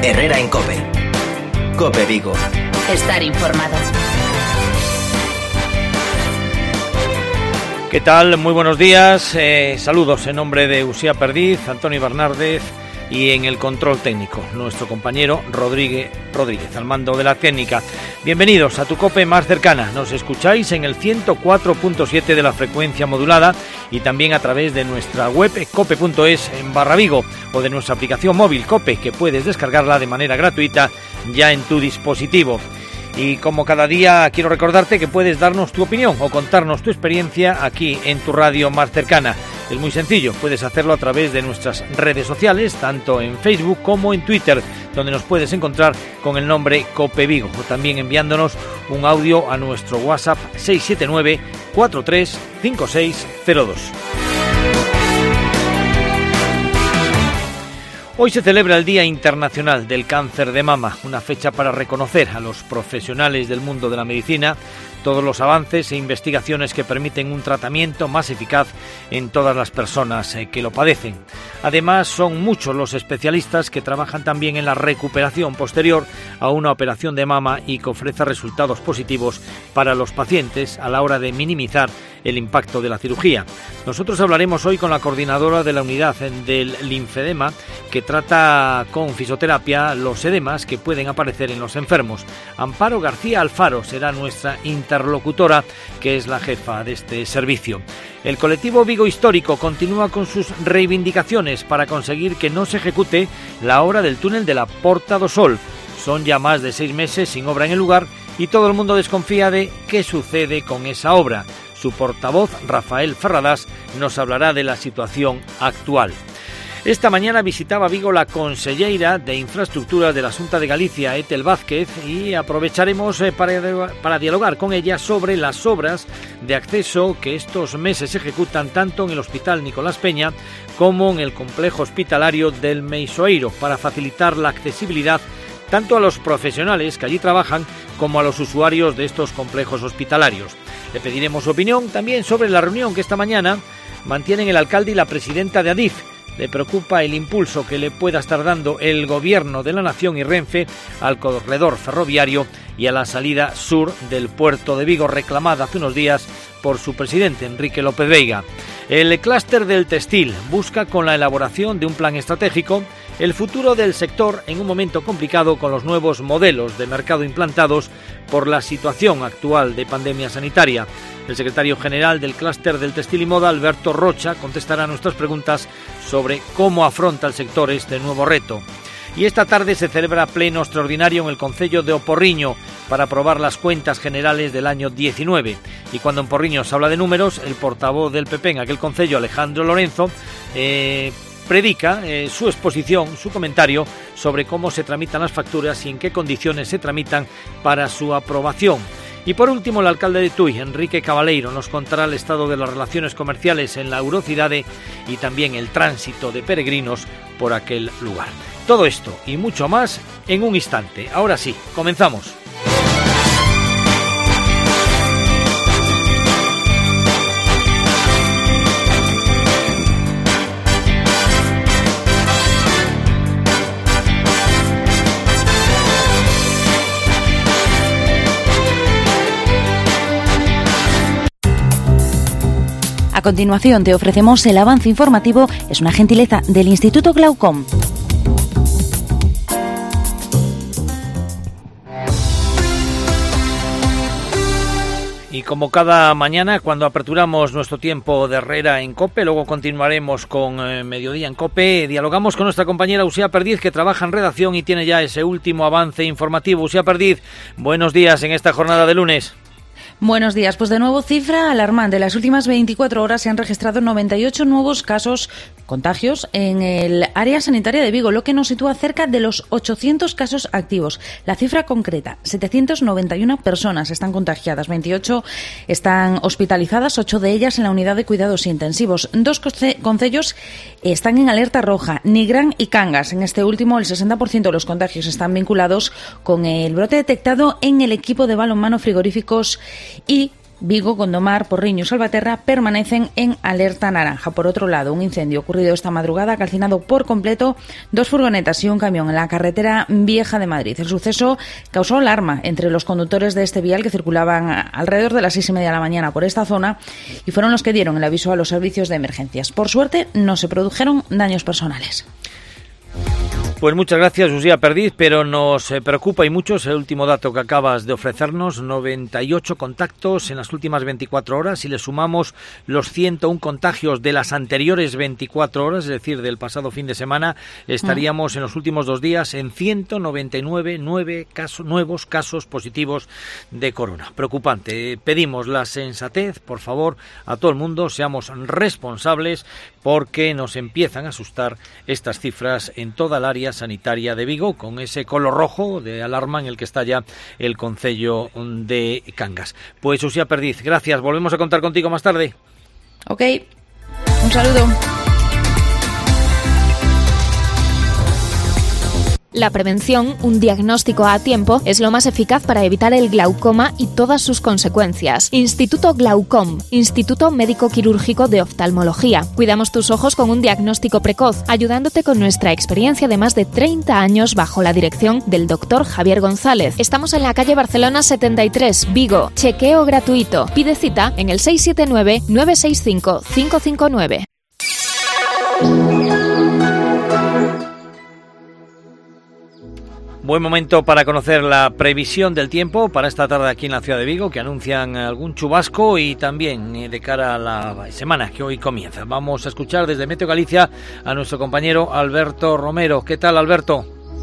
Herrera en COPE. COPE Vigo. Estar informado. ¿Qué tal? Muy buenos días. Saludos en nombre de Uxía Perdiz, Antonio Bernárdez y en el control técnico, nuestro compañero Rodríguez al mando de la técnica. Bienvenidos a tu COPE más cercana. Nos escucháis en el 104.7 de la frecuencia modulada y también a través de nuestra web cope.es en /Vigo o de nuestra aplicación móvil COPE, que puedes descargarla de manera gratuita ya en tu dispositivo. Y como cada día quiero recordarte que puedes darnos tu opinión o contarnos tu experiencia aquí en tu radio más cercana. Es muy sencillo, puedes hacerlo a través de nuestras redes sociales, tanto en Facebook como en Twitter, donde nos puedes encontrar con el nombre COPE Vigo, o también enviándonos un audio a nuestro WhatsApp 679 435602. Hoy se celebra el Día Internacional del Cáncer de Mama, una fecha para reconocer a los profesionales del mundo de la medicina, todos los avances e investigaciones que permiten un tratamiento más eficaz en todas las personas que lo padecen. Además, son muchos los especialistas que trabajan también en la recuperación posterior a una operación de mama y que ofrece resultados positivos para los pacientes a la hora de minimizar el impacto de la cirugía. Nosotros hablaremos hoy con la coordinadora de la unidad del linfedema, que trata con fisioterapia los edemas que pueden aparecer en los enfermos. Amparo García Alfaro será nuestra interlocutora, que es la jefa de este servicio. El colectivo Vigo Histórico continúa con sus reivindicaciones para conseguir que no se ejecute la obra del túnel de la Porta do Sol. Son ya más de 6 meses sin obra en el lugar y todo el mundo desconfía de qué sucede con esa obra. Su portavoz, Rafael Ferradas, nos hablará de la situación actual. Esta mañana visitaba Vigo la conselleira de Infraestructuras de la Xunta de Galicia, Etel Vázquez, y aprovecharemos para dialogar con ella sobre las obras de acceso que estos meses se ejecutan tanto en el Hospital Nicolás Peña como en el complejo hospitalario del Meixoeiro, para facilitar la accesibilidad tanto a los profesionales que allí trabajan como a los usuarios de estos complejos hospitalarios. Le pediremos su opinión también sobre la reunión que esta mañana mantienen el alcalde y la presidenta de Adif. Le preocupa el impulso que le pueda estar dando el Gobierno de la Nación y Renfe al corredor ferroviario y a la salida sur del puerto de Vigo, reclamada hace unos días por su presidente, Enrique López Veiga. El clúster del textil busca, con la elaboración de un plan estratégico, el futuro del sector en un momento complicado con los nuevos modelos de mercado implantados por la situación actual de pandemia sanitaria. El secretario general del clúster del textil y moda, Alberto Rocha, contestará a nuestras preguntas sobre cómo afronta el sector este nuevo reto. Y esta tarde se celebra pleno extraordinario en el concello de Oporriño para aprobar las cuentas generales del año 19. Y cuando en Porriño se habla de números, el portavoz del PP en aquel concello, Alejandro Lorenzo, predica su exposición, su comentario sobre cómo se tramitan las facturas y en qué condiciones se tramitan para su aprobación. Y por último, el alcalde de Tui, Enrique Cabaleiro, nos contará el estado de las relaciones comerciales en la Eurocidade y también el tránsito de peregrinos por aquel lugar. Todo esto y mucho más en un instante. Ahora sí, comenzamos. A continuación te ofrecemos el avance informativo, es una gentileza del Instituto Glaucom. Y como cada mañana, cuando aperturamos nuestro tiempo de Herrera en COPE, luego continuaremos con Mediodía en COPE, dialogamos con nuestra compañera Uxía Perdiz, que trabaja en redacción y tiene ya ese último avance informativo. Uxía Perdiz, buenos días en esta jornada de lunes. Buenos días. Pues de nuevo cifra alarmante. En las últimas 24 horas se han registrado 98 nuevos contagios en el área sanitaria de Vigo, lo que nos sitúa cerca de los 800 casos activos. La cifra concreta, 791 personas están contagiadas, 28 están hospitalizadas, 8 de ellas en la unidad de cuidados intensivos. 2 concellos están en alerta roja, Nigrán y Cangas. En este último, el 60% de los contagios están vinculados con el brote detectado en el equipo de balonmano Frigoríficos y Vigo, Gondomar, Porriño y Salvaterra permanecen en alerta naranja. Por otro lado, un incendio ocurrido esta madrugada ha calcinado por completo 2 furgonetas y un camión en la carretera vieja de Madrid. El suceso causó alarma entre los conductores de este vial que circulaban alrededor de las 6:30 de la mañana por esta zona y fueron los que dieron el aviso a los servicios de emergencias. Por suerte, no se produjeron daños personales. Pues muchas gracias, Lucía Perdiz, pero nos preocupa y mucho el último dato que acabas de ofrecernos, 98 contactos en las últimas 24 horas. Si le sumamos los 101 contagios de las anteriores 24 horas, es decir, del pasado fin de semana, estaríamos en los últimos 2 días en 199 nuevos casos positivos de corona. Preocupante. Pedimos la sensatez, por favor, a todo el mundo, seamos responsables porque nos empiezan a asustar estas cifras en toda el área sanitaria de Vigo, con ese color rojo de alarma en el que está ya el concello de Cangas. Pues Lucía Perdiz, gracias. Volvemos a contar contigo más tarde. Ok, un saludo. La prevención, un diagnóstico a tiempo, es lo más eficaz para evitar el glaucoma y todas sus consecuencias. Instituto Glaucom, Instituto Médico Quirúrgico de Oftalmología. Cuidamos tus ojos con un diagnóstico precoz, ayudándote con nuestra experiencia de más de 30 años bajo la dirección del doctor Javier González. Estamos en la calle Barcelona 73, Vigo. Chequeo gratuito. Pide cita en el 679-965-559. Buen momento para conocer la previsión del tiempo para esta tarde aquí en la ciudad de Vigo, que anuncian algún chubasco y también de cara a la semana que hoy comienza. Vamos a escuchar desde Meteo Galicia a nuestro compañero Alberto Romero. ¿Qué tal, Alberto?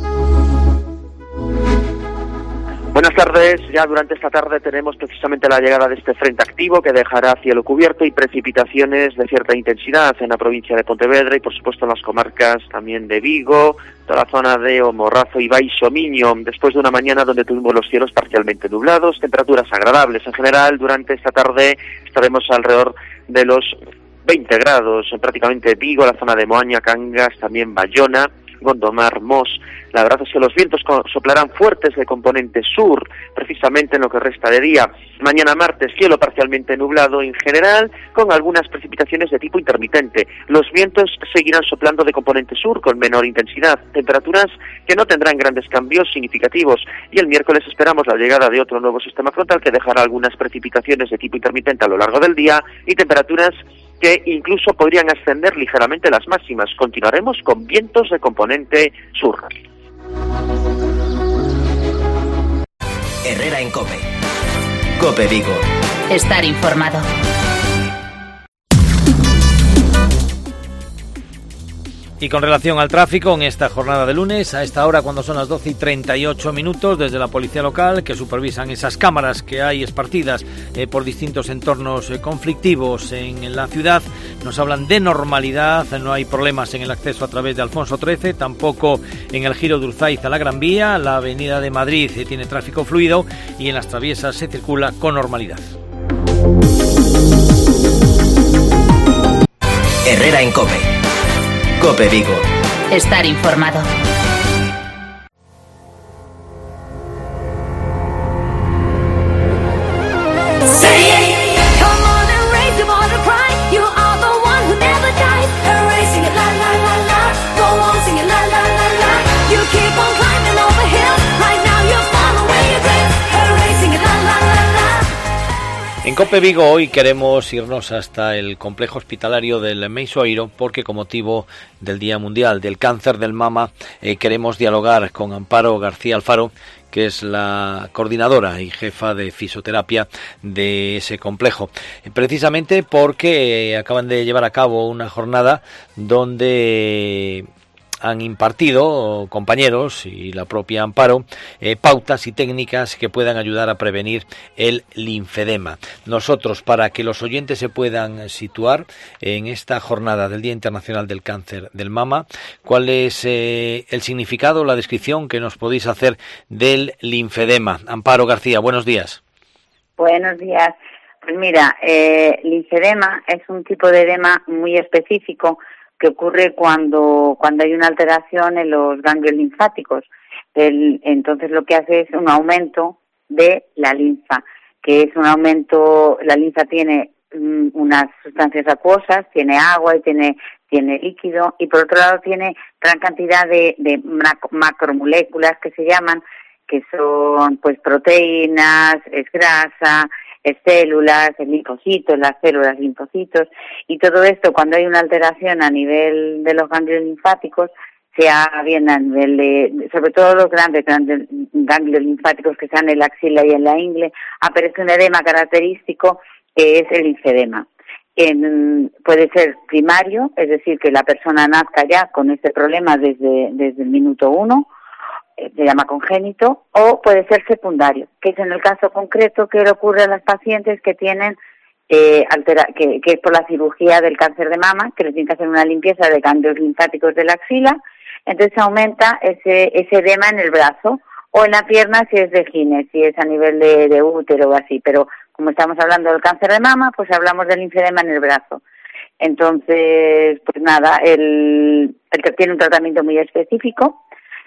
Buenas tardes. Ya durante esta tarde tenemos precisamente la llegada de este frente activo que dejará cielo cubierto y precipitaciones de cierta intensidad en la provincia de Pontevedra y por supuesto en las comarcas también de Vigo, toda la zona de O Morrazo y Baixo Miño, después de una mañana donde tuvimos los cielos parcialmente nublados, temperaturas agradables. En general, durante esta tarde estaremos alrededor de los 20 grados, en prácticamente Vigo, la zona de Moaña, Cangas, también Bayona, Gondomar, Mos. La verdad es que los vientos soplarán fuertes de componente sur, precisamente en lo que resta de día. Mañana martes, cielo parcialmente nublado en general, con algunas precipitaciones de tipo intermitente. Los vientos seguirán soplando de componente sur con menor intensidad, temperaturas que no tendrán grandes cambios significativos. Y el miércoles esperamos la llegada de otro nuevo sistema frontal que dejará algunas precipitaciones de tipo intermitente a lo largo del día y temperaturas que incluso podrían ascender ligeramente las máximas. Continuaremos con vientos de componente sur. Herrera en COPE. COPE Vigo. Estar informado. Y con relación al tráfico, en esta jornada de lunes, a esta hora cuando son las 12:38, desde la policía local, que supervisan esas cámaras que hay esparcidas por distintos entornos conflictivos en la ciudad, nos hablan de normalidad, no hay problemas en el acceso a través de Alfonso XIII, tampoco en el giro de Urzaiz a la Gran Vía, la avenida de Madrid tiene tráfico fluido y en las traviesas se circula con normalidad. Herrera en COPE. COPE Vigo. Estar informado. En COPE Vigo hoy queremos irnos hasta el complejo hospitalario del Meixoeiro porque con motivo del Día Mundial del Cáncer del Mama queremos dialogar con Amparo García Alfaro, que es la coordinadora y jefa de fisioterapia de ese complejo. Precisamente porque acaban de llevar a cabo una jornada donde han impartido compañeros y la propia Amparo pautas y técnicas que puedan ayudar a prevenir el linfedema. Nosotros, para que los oyentes se puedan situar en esta jornada del Día Internacional del Cáncer del Mama, ¿cuál es el significado, la descripción que nos podéis hacer del linfedema? Amparo García, buenos días. Buenos días. Pues mira, linfedema es un tipo de edema muy específico que ocurre cuando hay una alteración en los ganglios linfáticos. Entonces lo que hace es un aumento de la linfa, que es un aumento, la linfa tiene unas sustancias acuosas, tiene agua y tiene líquido, y por otro lado tiene gran cantidad de macromoléculas que se llaman, que son pues proteínas, es grasa, es células, es linfocitos, las células linfocitos, y todo esto cuando hay una alteración a nivel de los ganglios linfáticos, sea bien a nivel de, sobre todo los grandes ganglios linfáticos que están en la axila y en la ingle, aparece un edema característico que es el linfedema. Puede ser primario, es decir, que la persona nazca ya con este problema desde el minuto 1, se llama congénito, o puede ser secundario, que es en el caso concreto que le ocurre a las pacientes que tienen que es por la cirugía del cáncer de mama, que les tienen que hacer una limpieza de ganglios linfáticos de la axila, entonces aumenta ese edema en el brazo o en la pierna si es de gine, si es a nivel de útero o así, pero como estamos hablando del cáncer de mama, pues hablamos del linfedema en el brazo. Entonces, pues nada, él tiene un tratamiento muy específico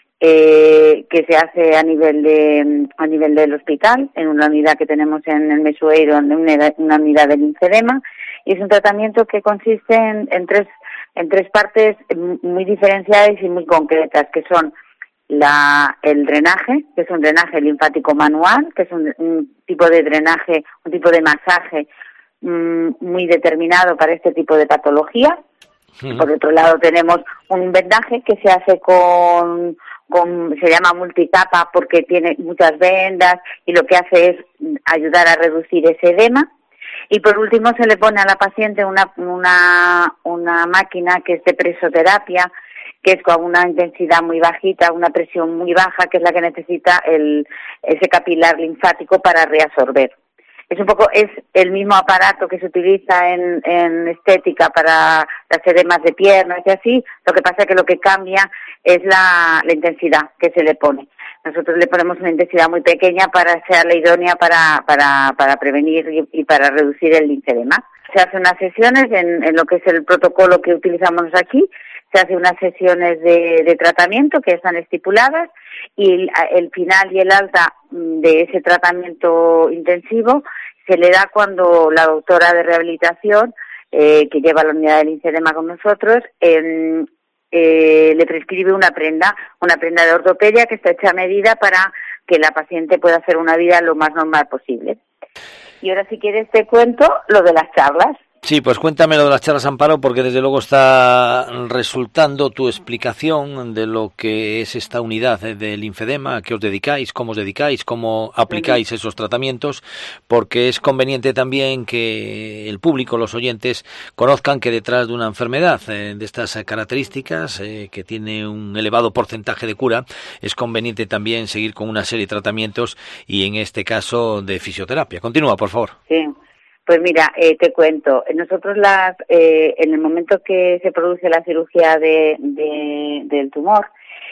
que se hace a nivel del hospital, en una unidad que tenemos en el Mesueiro, en una unidad de linfedema, y es un tratamiento que consiste en tres partes muy diferenciadas y muy concretas, que son el drenaje, que es un drenaje linfático manual, que es un tipo de drenaje, un tipo de masaje muy determinado para este tipo de patología. Por otro lado tenemos un vendaje que se hace se llama multicapa porque tiene muchas vendas y lo que hace es ayudar a reducir ese edema. Y por último se le pone a la paciente una máquina que es de presoterapia, que es con una intensidad muy bajita, una presión muy baja, que es la que necesita ese capilar linfático para reabsorber. Es el mismo aparato que se utiliza en estética para las edemas de piernas y así, lo que pasa es que lo que cambia es la intensidad que se le pone. Nosotros le ponemos una intensidad muy pequeña para ser la idónea para prevenir y para reducir el linfedema. Se hacen unas sesiones en lo que es el protocolo que utilizamos aquí, se hacen unas sesiones de tratamiento que están estipuladas y el final y el alta de ese tratamiento intensivo se le da cuando la doctora de rehabilitación que lleva la unidad de linfedema con nosotros le prescribe una prenda de ortopedia que está hecha a medida para que la paciente pueda hacer una vida lo más normal posible. Y ahora si quieres te cuento lo de las charlas. Sí, pues cuéntame lo de las charlas, Amparo, porque desde luego está resultando tu explicación de lo que es esta unidad de linfedema, a qué os dedicáis, cómo aplicáis esos tratamientos, porque es conveniente también que el público, los oyentes, conozcan que detrás de una enfermedad de estas características, que tiene un elevado porcentaje de cura, es conveniente también seguir con una serie de tratamientos y en este caso de fisioterapia. Continúa, por favor. Sí. Pues mira, te cuento, nosotros en el momento que se produce la cirugía del tumor,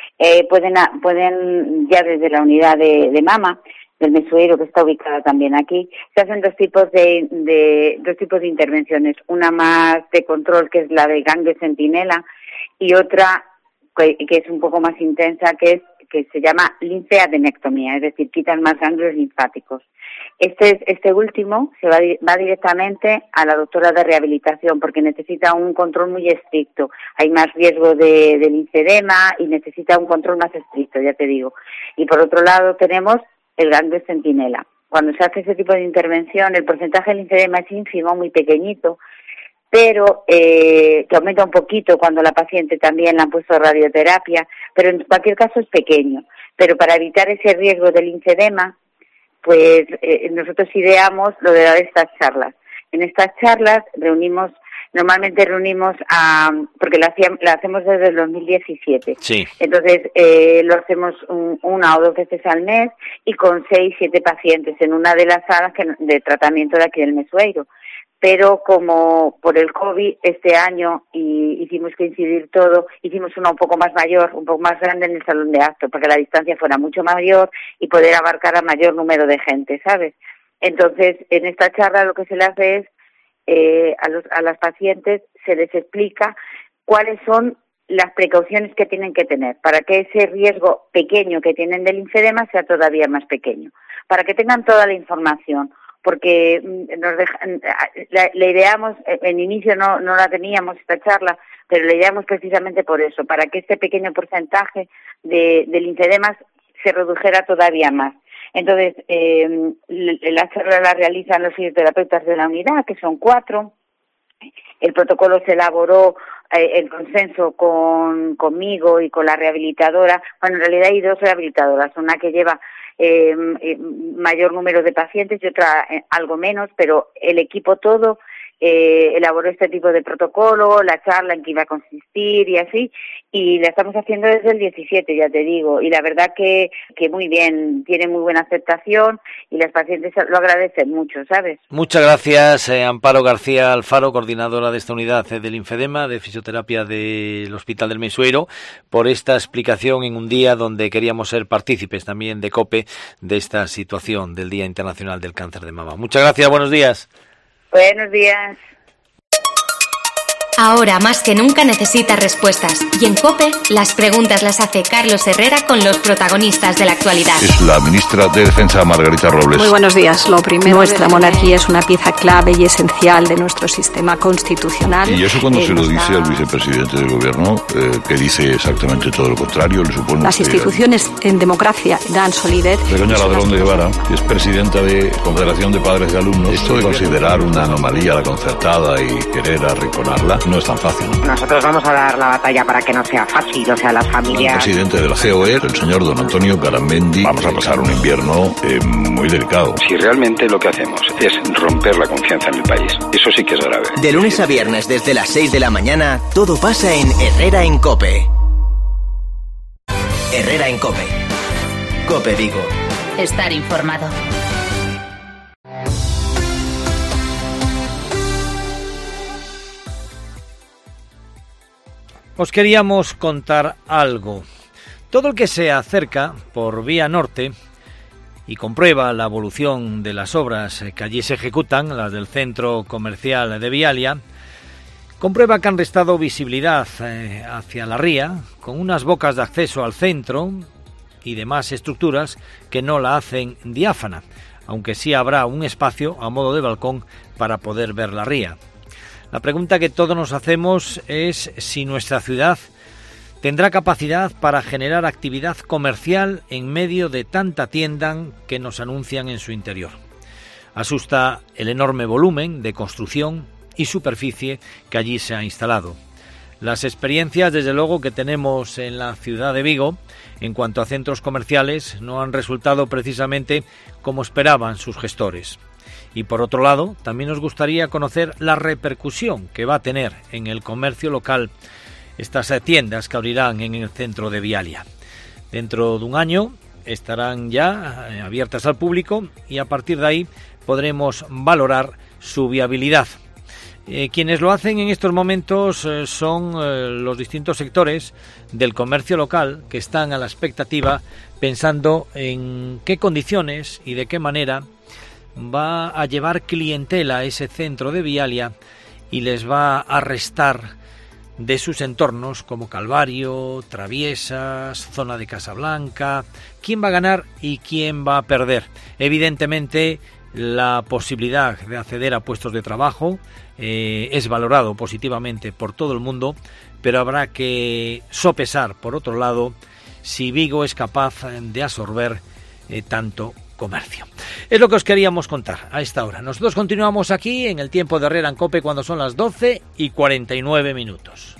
pueden ya desde la unidad de mama, del Mesueiro, que está ubicada también aquí, se hacen dos tipos de intervenciones, una más de control, que es la de ganglio centinela, y otra que es un poco más intensa, que se llama linfeadenectomía, es decir, quitan más ganglios linfáticos. Este último va directamente a la doctora de rehabilitación porque necesita un control muy estricto. Hay más riesgo de linfedema y necesita un control más estricto, ya te digo. Y por otro lado tenemos el ganglio centinela. Cuando se hace ese tipo de intervención, el porcentaje de linfedema es ínfimo, muy pequeñito, pero que aumenta un poquito cuando la paciente también le han puesto radioterapia, pero en cualquier caso es pequeño. Pero para evitar ese riesgo del linfedema, pues nosotros ideamos lo de dar estas charlas. En estas charlas normalmente reunimos porque la hacemos desde el 2017. Sí. Entonces lo hacemos una o dos veces al mes y con 6-7 pacientes en una de las salas de tratamiento de aquí del Mesueiro. Pero como por el COVID este año hicimos coincidir todo, hicimos una un poco más mayor, un poco más grande en el salón de actos, para que la distancia fuera mucho mayor y poder abarcar a mayor número de gente, ¿sabes? Entonces, en esta charla lo que se le hace es, a las pacientes se les explica cuáles son las precauciones que tienen que tener para que ese riesgo pequeño que tienen del linfedema sea todavía más pequeño, para que tengan toda la información. porque la ideamos, en inicio no la teníamos esta charla, pero la ideamos precisamente por eso, para que este pequeño porcentaje de linfedemas se redujera todavía más. Entonces, la charla la realizan los fisioterapeutas de la unidad, que son 4. El protocolo se elaboró en consenso conmigo y con la rehabilitadora. Bueno, en realidad hay 2 rehabilitadoras, una que lleva mayor número de pacientes y otra algo menos, pero el equipo todo elaboró este tipo de protocolo, la charla en qué iba a consistir y así, y la estamos haciendo desde el 17, ya te digo, y la verdad que muy bien, tiene muy buena aceptación y las pacientes lo agradecen mucho, ¿sabes? Muchas gracias, Amparo García Alfaro, coordinadora de esta unidad del linfedema de fisioterapia del Hospital del Mensueiro, por esta explicación en un día donde queríamos ser partícipes también de COPE de esta situación del Día Internacional del Cáncer de Mama. Muchas gracias, buenos días. Buenos días. Ahora más que nunca necesitas respuestas. Y en COPE, las preguntas las hace Carlos Herrera con los protagonistas de la actualidad. Es la ministra de Defensa, Margarita Robles. Muy buenos días. Lo primero, nuestra monarquía es una pieza clave y esencial de nuestro sistema constitucional. Y eso cuando se lo dice al vicepresidente del gobierno, que dice exactamente todo lo contrario, le supone... Las instituciones en democracia dan solidez. Begoña Ladrón de Guevara, que es presidenta de Confederación de Padres de Alumnos. Esto de considerar una anomalía la concertada y querer arrinconarla no es tan fácil. Nosotros vamos a dar la batalla para que no sea fácil, o sea, las familias... El presidente de la COE, el señor don Antonio Garamendi, vamos a pasar un invierno muy delicado. Si realmente lo que hacemos es romper la confianza en el país, eso sí que es grave. De lunes a viernes desde las 6 de la mañana, todo pasa en Herrera en COPE. Herrera en COPE. COPE Vigo. Estar informado. Os queríamos contar algo. Todo el que se acerca por vía norte y comprueba la evolución de las obras que allí se ejecutan, las del centro comercial de Vialia, comprueba que han restado visibilidad hacia la ría, con unas bocas de acceso al centro y demás estructuras que no la hacen diáfana, aunque sí habrá un espacio a modo de balcón para poder ver la ría. La pregunta que todos nos hacemos es si nuestra ciudad tendrá capacidad para generar actividad comercial en medio de tanta tienda que nos anuncian en su interior. Asusta el enorme volumen de construcción y superficie que allí se ha instalado. Las experiencias, desde luego, que tenemos en la ciudad de Vigo en cuanto a centros comerciales no han resultado precisamente como esperaban sus gestores. Y por otro lado, también nos gustaría conocer la repercusión que va a tener en el comercio local estas tiendas que abrirán en el centro de Vialia. Dentro de un año estarán ya abiertas al público y a partir de ahí podremos valorar su viabilidad. Quienes lo hacen en estos momentos son los distintos sectores del comercio local que están a la expectativa pensando en qué condiciones y de qué manera va a llevar clientela a ese centro de Vialia y les va a restar de sus entornos como Calvario, Traviesas, zona de Casablanca. ¿Quién va a ganar y quién va a perder? Evidentemente, la posibilidad de acceder a puestos de trabajo es valorado positivamente por todo el mundo, pero habrá que sopesar, por otro lado, si Vigo es capaz de absorber tanto comercio. Es lo que os queríamos contar a esta hora. Nosotros continuamos aquí en el tiempo de Herrera en COPE cuando son las 12:49.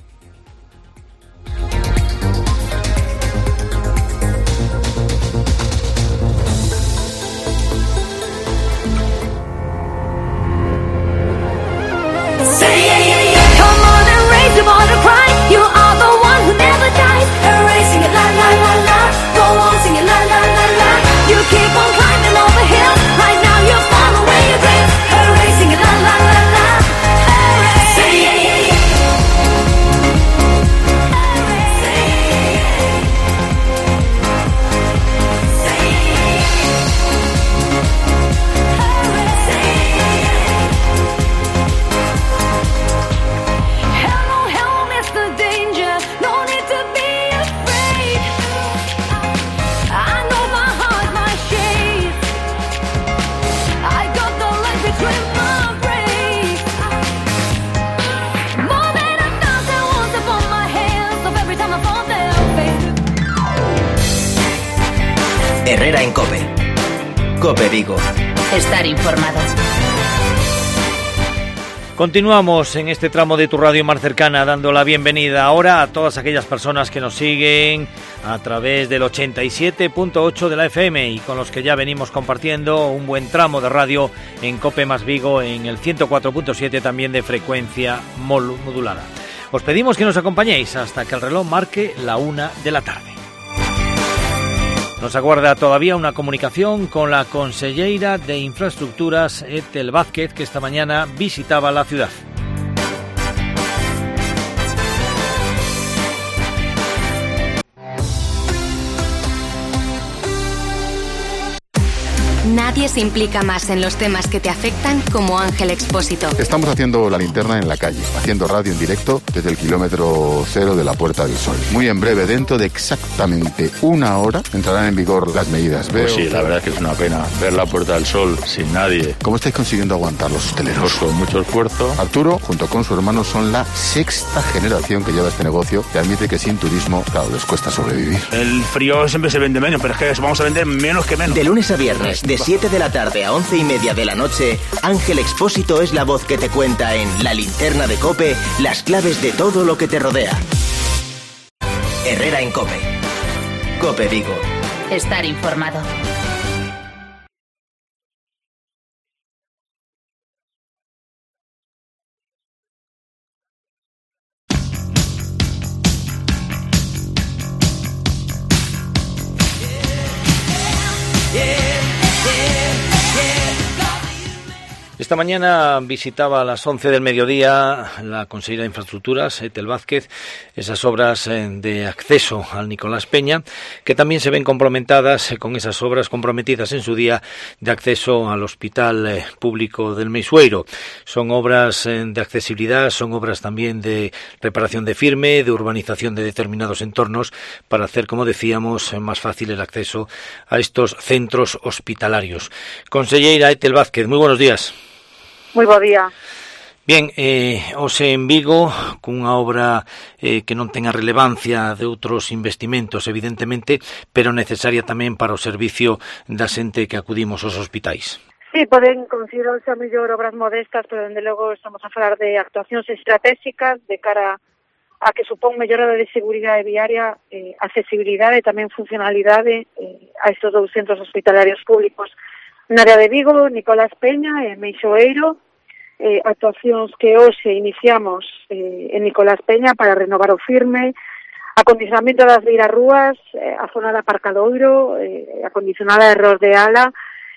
Herrera en COPE. COPE Vigo. Estar informado. Continuamos en este tramo de tu radio más cercana, dando la bienvenida ahora a todas aquellas personas que nos siguen a través del 87.8 de la FM y con los que ya venimos compartiendo un buen tramo de radio en COPE más Vigo, en el 104.7 también de frecuencia modulada. Os pedimos que nos acompañéis hasta que el reloj marque la 1 de la tarde. Nos aguarda todavía una comunicación con la conselleira de Infraestructuras, Ethel Vázquez, que esta mañana visitaba la ciudad. Nadie se implica más en los temas que te afectan como Ángel Expósito. Estamos haciendo la linterna en la calle, haciendo radio en directo desde el kilómetro 0 de la Puerta del Sol. Muy en breve, dentro de exactamente 1 hora, entrarán en vigor las medidas. Pues sí, la verdad es que es una pena ver la Puerta del Sol sin nadie. ¿Cómo estáis consiguiendo aguantar los hosteleros? Pues con mucho esfuerzo. Arturo, junto con su hermano, son la 6ª generación que lleva este negocio y admite que sin turismo, claro, les cuesta sobrevivir. El frío siempre se vende menos, pero es que vamos a vender menos que menos. De lunes a viernes, de 7 de la tarde a 11:30 de la noche, Ángel Expósito es la voz que te cuenta en La Linterna de COPE las claves de todo lo que te rodea. Herrera en COPE. COPE Vigo. Estar informado. Esta mañana visitaba a las 11 del mediodía la consejera de Infraestructuras, Ethel Vázquez, esas obras de acceso al Nicolás Peña, que también se ven comprometidas con esas obras comprometidas en su día de acceso al Hospital Público del Meixueiro. Son obras de accesibilidad, son obras también de reparación de firme, de urbanización de determinados entornos, para hacer, como decíamos, más fácil el acceso a estos centros hospitalarios. Conselleira Ethel Vázquez, muy buenos días. Moi bo día. Bien, hoxe en Vigo, cunha obra que non ten a relevancia de outros investimentos, evidentemente, pero necesaria tamén para o servicio da xente que acudimos aos hospitais. Sí, poden considerarse a mellor obras modestas, pero dende logo estamos a falar de actuacións estratégicas de cara a que supón mellora de seguridade viaria, accesibilidade e tamén funcionalidade a estes 2 centros hospitalarios públicos na área de Vigo, Nicolás Peña e Meixoeiro, actuacións que hoxe iniciamos en Nicolás Peña para renovar o firme, acondicionamento das beirarrúas, a zona de aparcadoiro, acondicionada de rodeala,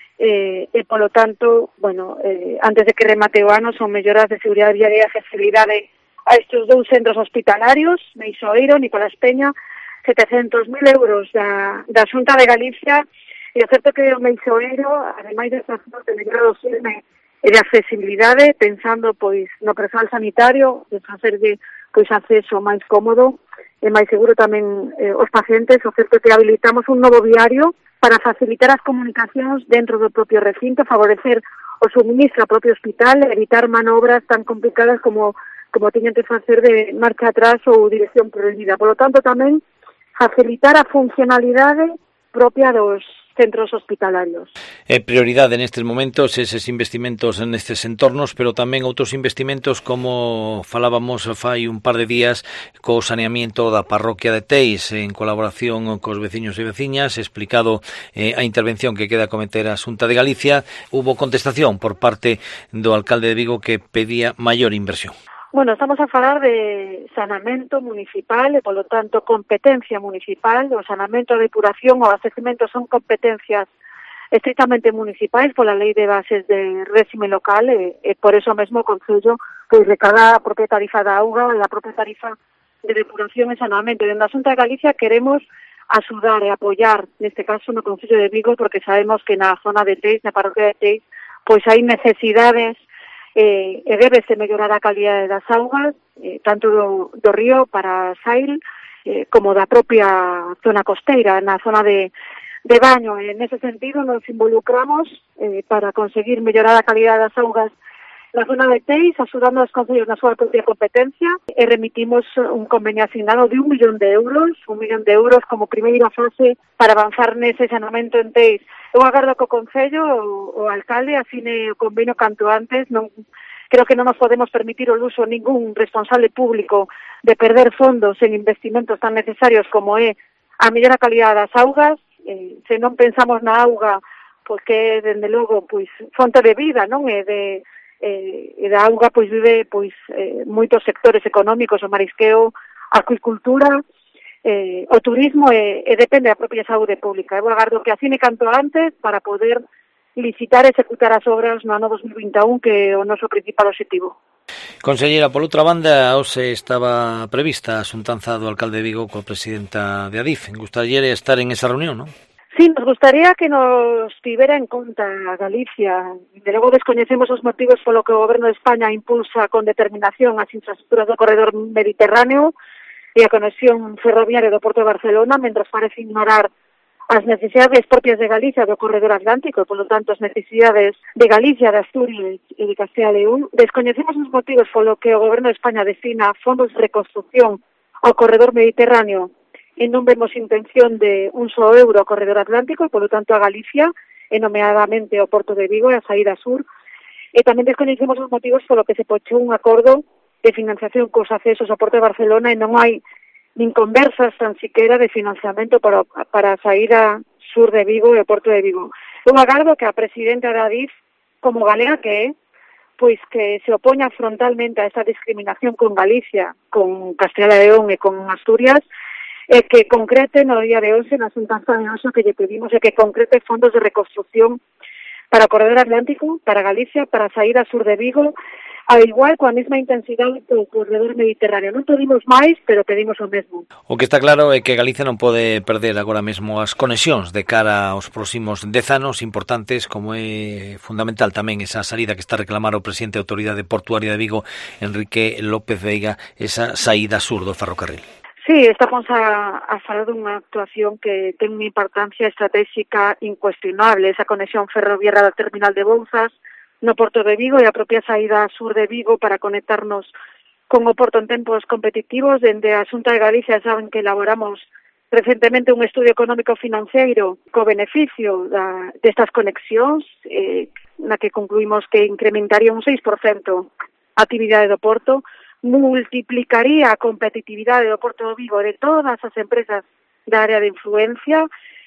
e polo tanto, bueno, antes de que remate o ano, son melloras de seguridade viaria e accesibilidade a estes 2 centros hospitalarios, Meixoeiro, Nicolás Peña, 700.000 euros da Xunta de Galicia. E é certo que o Meixoeiro, ademais desta zona de mellora do firme e de accesibilidade, pensando pois no persoal sanitario, de facerlle pois acceso máis cómodo e máis seguro tamén os pacientes, o certo que habilitamos un novo viario para facilitar as comunicacións dentro do propio recinto, favorecer o suministro ao propio hospital e evitar manobras tan complicadas como tiñen que facer de marcha atrás ou dirección prohibida. Por lo tanto, tamén facilitar a funcionalidade propia dos centros hospitalarios. Prioridade nestes momentos eses investimentos nestes entornos, pero tamén outros investimentos como falábamos fai un par de días co saneamiento da parroquia de Teis en colaboración cos veciños e veciñas, explicado a intervención que queda cometer a Xunta de Galicia. Hubo contestación por parte do alcalde de Vigo que pedía maior inversión. Bueno, estamos a falar de saneamento municipal e, polo tanto, competencia municipal. O saneamento, a depuración ou abastecimento son competencias estrictamente municipais pola lei de bases de réxime local e por eso mesmo o Concello pois recada a propia tarifa da auga e a propia tarifa de depuración e saneamento. Dende a Xunta de Galicia queremos axudar e apoiar, neste caso, no Concello de Vigo, porque sabemos que na zona de Teis, na parroquia de Teis, pois hai necesidades e débese mellorar a calidade das augas, tanto do río para Sail, como da propia zona costeira, na zona de baño. En ese sentido nos involucramos para conseguir mellorar a calidade das augas na zona de Teis, axudando os concellos na súa propia competencia, e remitimos un convenio asignado de 1 millón de euros como primeira fase para avanzar nese saneamento en Teis. Eu agardo que o Concello, o alcalde, asine o convenio canto antes. Creo que non nos podemos permitir o luso ningún responsable público de perder fondos en investimentos tan necesarios como é a mellora calidad das augas. Se non pensamos na auga, porque dende logo pois fonte de vida, non? E da auga pois vive pois moitos sectores económicos, o marisqueo, a acuicultura, o turismo e depende da propia saúde pública. Eu agardo que asine canto antes para poder licitar e executar as obras no ano 2021, que é o noso principal objetivo. Conselleira, por outra banda, hoxe estaba prevista a xuntanza do alcalde de Vigo coa presidenta de Adif. Gustaría estar en esa reunión, non? Sí, nos gustaría que nos tivera en conta a Galicia. De logo descoñecemos os motivos polo que o Goberno de España impulsa con determinación as infraestructuras do corredor mediterráneo e a conexión ferroviaria do Porto de Barcelona, mentras parece ignorar as necesidades propias de Galicia do corredor atlántico e, polo tanto, as necesidades de Galicia, de Asturias e de Castilla e León. Descoñecemos os motivos polo que o Goberno de España destina fondos de reconstrucción ao corredor mediterráneo e non vemos intención de un só euro ao corredor atlántico e, polo tanto, a Galicia, e nomeadamente ao Porto de Vigo e a saída sur. E tamén descoñecemos os motivos polo que se pochou un acordo de financiación cos accesos ao Porto de Barcelona e non hai nin conversas tan siquera de financiamento para a saída sur de Vigo e o Porto de Vigo. Eu agardo que a presidenta de Adif, como galega que é, pois que se opoña frontalmente a esta discriminación con Galicia, con Castilla e León e con Asturias, e que concrete no día de hoxe, na xuntanza de hoxe, que lle pedimos é que concrete fondos de reconstrucción para o corredor atlántico, para Galicia, para a saída sur de Vigo, ao igual coa mesma intensidade do corredor mediterráneo. Non pedimos máis, pero pedimos o mesmo. O que está claro é que Galicia non pode perder agora mesmo as conexións de cara aos próximos 10 anos importantes, como é fundamental tamén esa salida que está a reclamar o presidente da Autoridade Portuaria de Vigo, Enrique López Veiga, esa saída sur do ferrocarril. Sí, estamos a falar dunha actuación que ten unha importancia estratégica incuestionable, esa conexión ferroviaria da terminal de Bouzas no Porto de Vigo e a propia saída sur de Vigo para conectarnos con o Porto en tempos competitivos. Dende a Xunta de Galicia saben que elaboramos recentemente un estudio económico financeiro co beneficio destas conexións, na que concluímos que incrementaría un 6% a actividade do Porto, multiplicaría a competitividade do Porto de Vigo de todas as empresas da área de influencia,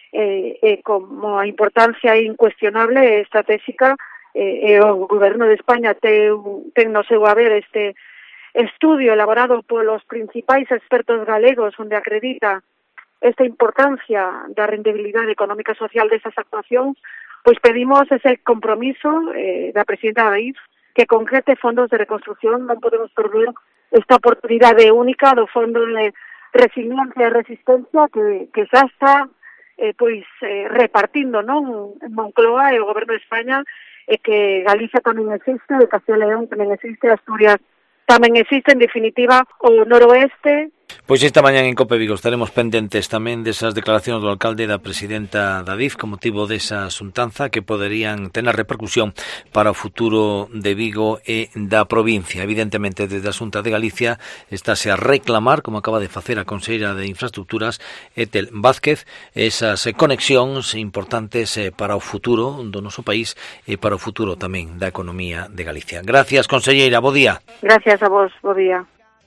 como a importancia incuestionable e estratégica. O Goberno de España ten no seu haber este estudio elaborado polos principais expertos galegos onde acredita esta importancia da rendibilidade económica e social destas actuacións. Pois pedimos ese compromiso da presidenta da Adif que concrete fondos de reconstrucción. Non podemos perder esta oportunidade única do Fondo de Resiliencia e Resistencia que xa está repartindo, non, en Moncloa e o Goberno de España, e que Galicia tamén existe, de Castilla e León tamén existe, Asturias tamén existe, en definitiva, o noroeste. Pois esta mañá en Cope Vigo estaremos pendentes tamén desas declaracións do alcalde e da presidenta da Adif con motivo desa xuntanza que poderían tener repercusión para o futuro de Vigo e da provincia. Evidentemente, desde a Xunta de Galicia estáse a reclamar, como acaba de facer a conselleira de Infraestructuras, Etel Vázquez, esas conexións importantes para o futuro do noso país e para o futuro tamén da economía de Galicia. Gracias, conselleira, bo día. Gracias a vos, bo día.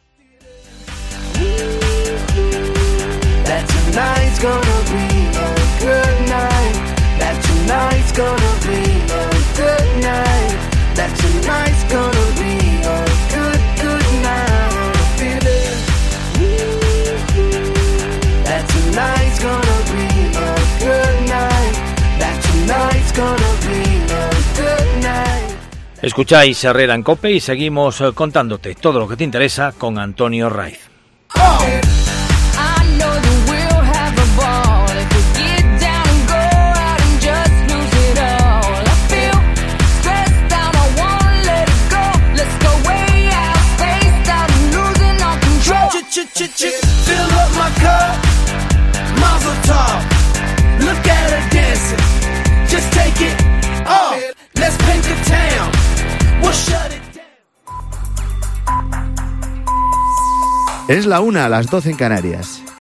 That tonight's gonna be a good night. That tonight's gonna be a good night. That tonight's gonna be a good night. Feel it. That tonight's gonna be a good night. That tonight's gonna be a good night. Escucháis Herrera en Cope y seguimos contándote todo lo que te interesa con Antonio Raiz. Fill up my cup, mazel tov. Look at her dancing, just take it off. Let's paint the town, we'll shut it down. Es la 1, a las 12 en Canarias.